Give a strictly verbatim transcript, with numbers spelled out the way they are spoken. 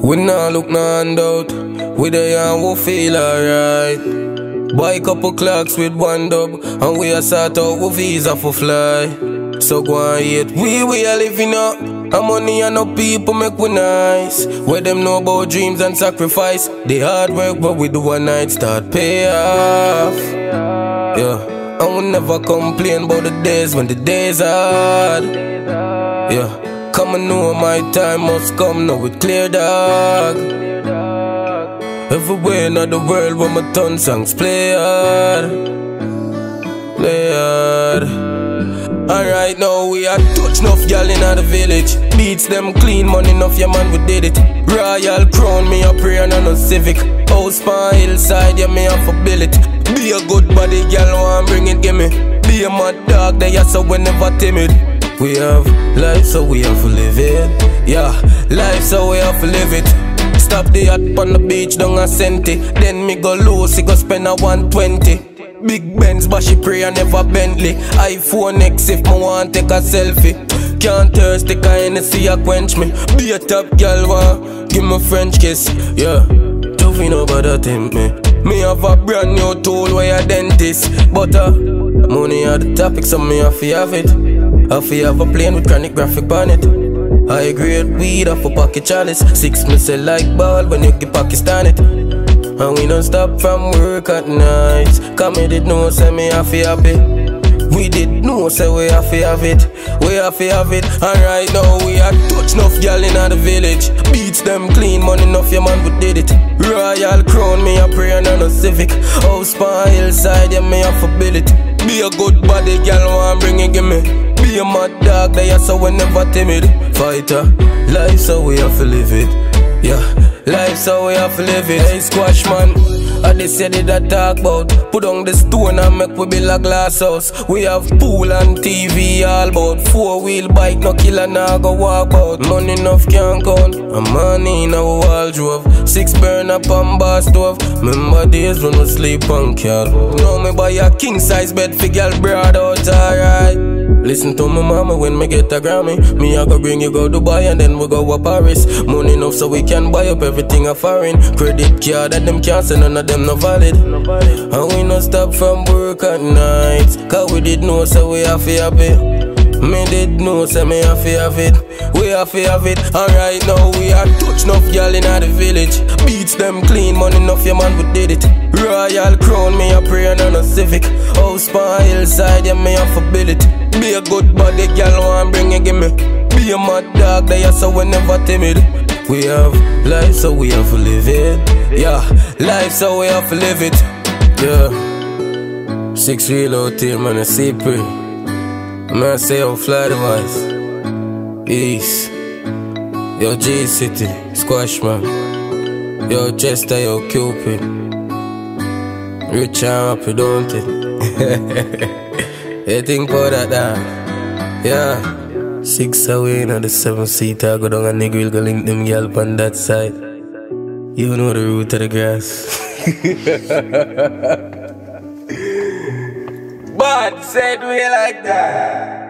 We nah look no handout. We there and we feel alright. Buy couple clocks with one dub, and we a sort out we visa for fly. So go and eat. We we are living up. And money and no people make we nice. Where them know about dreams and sacrifice. The hard work but we do one night start pay off. Yeah. And we never complain about the days when the days hard. Yeah. Come and know my time must come now with clear dog. Everywhere in the world where my ton songs play hard. Play hard. Alright now we are touch enough y'all in the village. Beats them clean, money enough, yeah man we did it. Royal crown, me a prayer and no civic. House pan hillside, yeah me a for bill it. Be a good body, y'all want bring it, gimme. Be a mad dog, they are so we never timid. We have life so we have to live it. Yeah, life so we have to live it. Stop the yacht on the beach, down a centi. Then me go loose, go spend a one twenty. Big Benz, but she pray and never Bentley. iPhone X if me want take a selfie. Can't thirst, take a Hennessy, a quench me. Be a top girl, want give me French kiss. Yeah, don't feel nobody tempt me. Me have a brand new tool where a dentist. But uh, money are the topic, so me have to have it. Have to have a plane with chronic graphic on it. High grade weed off a pocket chalice. Six me sell like ball when you get Pakistan it. And we don't stop from work at night. Cause me did know say me have to have it. We did know say we have to have it. We have to have it. And right now we are touch enough y'all in the village. Beats them clean, money enough, yeah man we did it. Royal crown, me a prayer and no civic. House pan hillside, yeah me have to build it. Be a good body, girl want bring it, gimme. Be a mad dog, they are so we never timid. Fighter, life so we have to live it. Yeah, life so we have to live it. Hey squash man, I this say that talk about. Put on the stone and make we build a glass house. We have pool and T V all about. Four wheel bike, no killer now go walk out. Money enough can't count, and money in our wardrobe. Six burn up on bar stove. Remember days when we sleep on car. Now me buy a king size bed for girl broad out, alright. Listen to my mama when me get a Grammy. Me I go bring you go Dubai and then we go to Paris. Money enough so we can buy up everything a foreign. Credit card that them can't say none of them no valid. And we no stop from work at night. Cause we did know so we have to have it. Me did know say me have to have it. We have to have it. And right now we are touch enough y'all in the village. Beats them clean, money enough, yeah man we did it. Royal crown, me a prayer and no civic. House pan hillside, yeah me have to build it. Be a good body, girl want bring it, gimme. Be a mad dog, they are so we never timid. We have life so we have to live it. Yeah, life so we have to live it. Yeah, six wheel out here, man, I see pretty. Man, say I'm fly the wise. East, yo G City, Squash man. Yo Chester, yo Cupid. Rich and happy, don't it? You think about that, that? Yeah. Six away in the seven seater, go down and nigga will go link them girl on that side. You know the root of the grass. But said we like that.